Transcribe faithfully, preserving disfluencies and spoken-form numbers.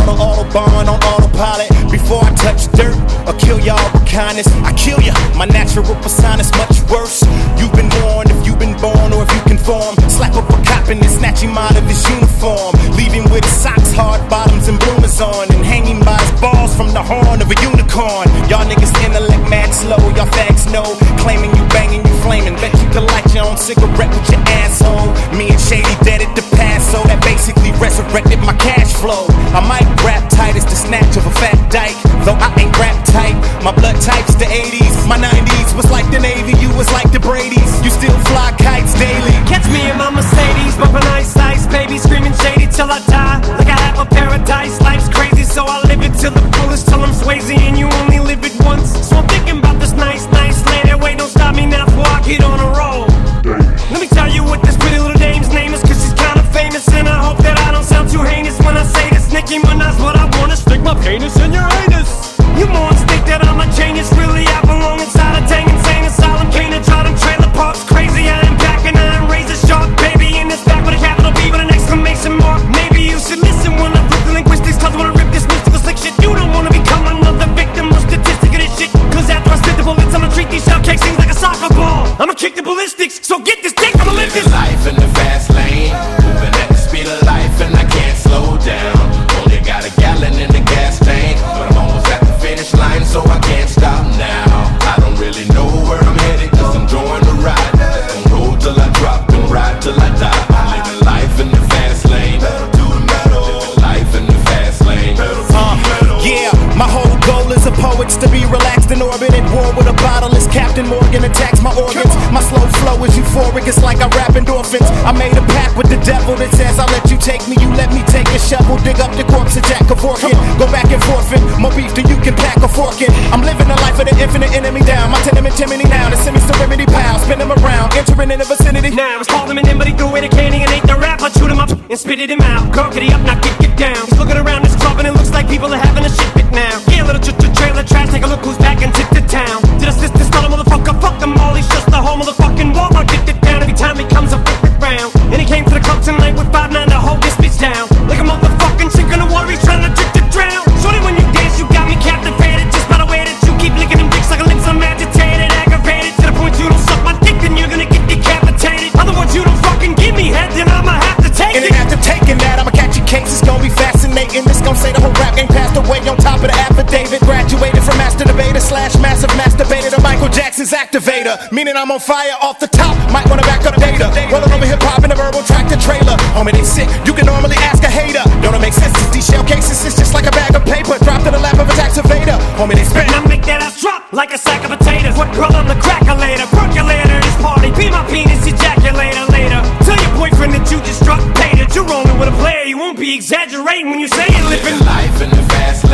auto, autobahn on autopilot. Before I touch dirt or kill y'all with kindness, I kill ya. My natural persona is much worse. You've been warned if you've been born or if you conform. Slap up a cop and then snatch him out of his uniform. Leave him with his socks, hard bottoms, and bloomers on, and hang him by his balls from the horn of a unicorn. Y'all niggas intellect mad slow, y'all fags know. Claiming you banging, you flaming. Bet you could light your own cigarette with your asshole. Me and Shady dead at the past, so that basically resurrected my cash flow. I might rap tight as the snatch of a fat dyke, though I ain't rap tight. My blood type's the eighties, my nineties was like the Navy, you was like the Brady's. You still fly kites daily. Catch me in my Mercedes, bumping ice ice, baby screaming Shady till I die. Like I have a paradise, life's crazy, so I live it till the fullest, till I'm Swayze, and you only live it once. So I'm thinking about this nice, nice lady. Wait, don't stop me now before I get on a roll. Let me tell you what this pretty little dame's name is, cause she's kinda famous, and I hope that I don't sound too heinous when I say this. Nicki Minaj, but I wanna stick my penis in your anus. You morons think that I'm a genius, really I belong inside a dang insane asylum. Can't try them trailer parks crazy, I am back and I am razor sharp, baby in this back with a capital B with an exclamation mark. Maybe you should listen when I flip the linguistics, cause I wanna rip this mystical slick shit. You don't wanna become another victim or statistic of this shit, cause after I spit the bullets I'ma treat these shell cakes things like a soccer ball. I'ma kick the ballistics, so get this dick, I'ma lift this life in the fast lane, moving at the speed of life and I can't slow down. Only got a gallon in the gas tank, but I'm almost at the finish line, so I can't stop now. I don't really know where I'm headed, cause I'm enjoying the ride. Just gon' roll till I drop and ride till I die. I'm living life in the fast lane, living life in the fast lane. Uh, yeah, my whole goal as a poet's to be relaxed in orbit at war with a bottle as Captain Morgan attacks my organs. My slow flow is euphoric, it's like I rap endorphins. I made a pact with the devil that says I'll let you take me, you let me take a shovel, dig up the corpse of Jack Kevorkian. Go back and forfeit, more beef than you can pack a fork in. I'm living the life of the infinite enemy down. My tenement chimney now, the semi-serenity pal. Spin him around, entering in the vicinity. Now it's called him an but he threw away the candy and ate the rap. I chewed him up and spitted him out. Gurkity up, now get, get down. He's looking around this club and it looks like people are having a shit fit now. Yeah, little ch ch trailer trash, take a look who's back into the town. Did I sister start a motherfucker? Fuck them all, he's just the whole motherfucking Walmart. Get it down every time he comes up with it round. And he came to the club tonight with five nine to hold this bitch down. Like a motherfucking chick in the water, he's trying to trick to drown. Shorty, when you dance, you got me captivated. Just by the way that you keep licking them dicks like a lips, I'm agitated, aggravated. To the point you don't suck my dick, then you're gonna get decapitated. Otherwise, you don't fucking give me head, then I'ma have to take and it. And after taking that, I'ma catch your case, it's gonna be fascinating. This gon' say the whole rap game passed away on top of the affidavit. Graduated from master debater slash massive masturbator to Michael Jackson's activator. Meaning I'm on fire off the top, might wanna back up the data. Rolling over hip-hop in a verbal tractor trailer. Homie, they sick, you can normally ask a hater. Don't it make sense? These shell cases, it's just like a bag of paper dropped in the lap of a tax evader. Homie, they spit. And I make that ass drop like a sack of potatoes. What girl on the crackulator? Percolator, this party, be my penis ejaculator later. Tell your boyfriend that you just struck paid it. You're rolling with a player, you won't be exaggerating when you say it. Living life in the fast